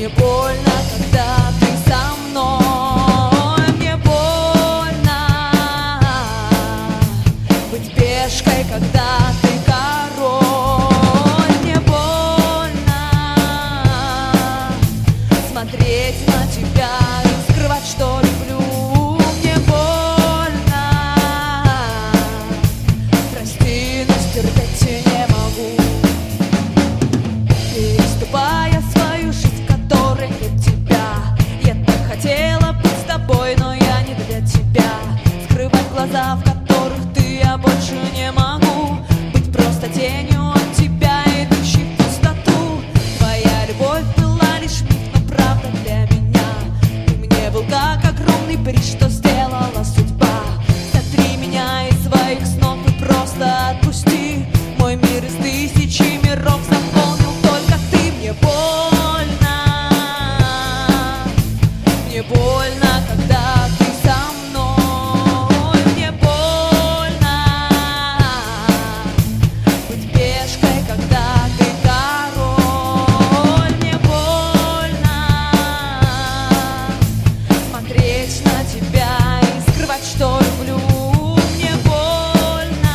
Мне больно, когда ты со мной. Мне больно быть пешкой, когда ты король. Мне больно смотреть на тебя и скрывать, что люблю. Мне больно, прости, но стерпеть не могу. Переступая свою жизнь, в которой нет тебя, я так хотела быть с тобой, но я не для тебя. Скрывать глаза, в которых ты, я больше не могу. Быть просто тенью от тебя, идущей в пустоту. Твоя любовь была лишь миф, но правда для меня. Ты мне был как огромный приз, что сделала судьба. Сотри меня из своих снов и просто отпусти. Мой мир из тысячи миров заполнил только ты. Мне больно, мне больно, когда ты со мной. Мне больно быть пешкой, когда ты король. Мне больно смотреть на тебя и скрывать, что люблю. Мне больно,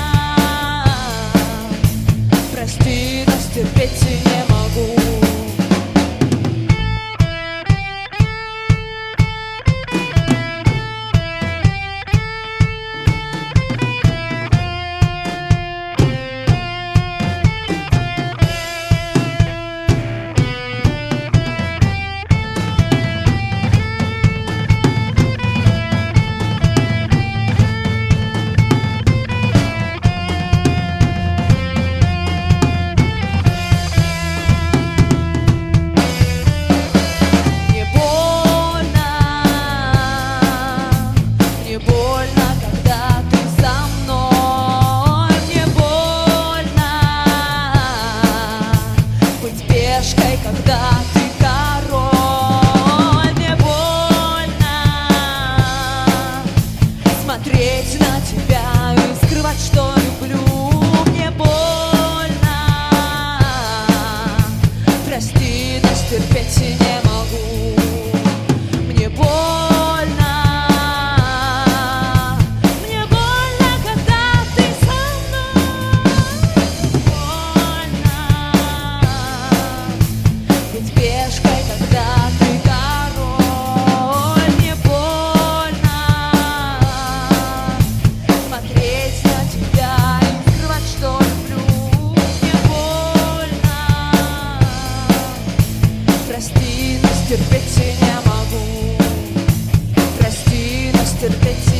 прости, но стерпеть не могу. Мне больно, когда ты со мной. Мне больно быть пешкой, когда ты король. Мне больно смотреть на тебя и скрывать, что люблю. Мне больно, прости, но стерпеть не могу. Мне больно. Пешкой, когда ты король. Мне больно смотреть на тебя и скрывать, что люблю. Мне больно, прости, но стерпеть не могу. Прости, но стерпеть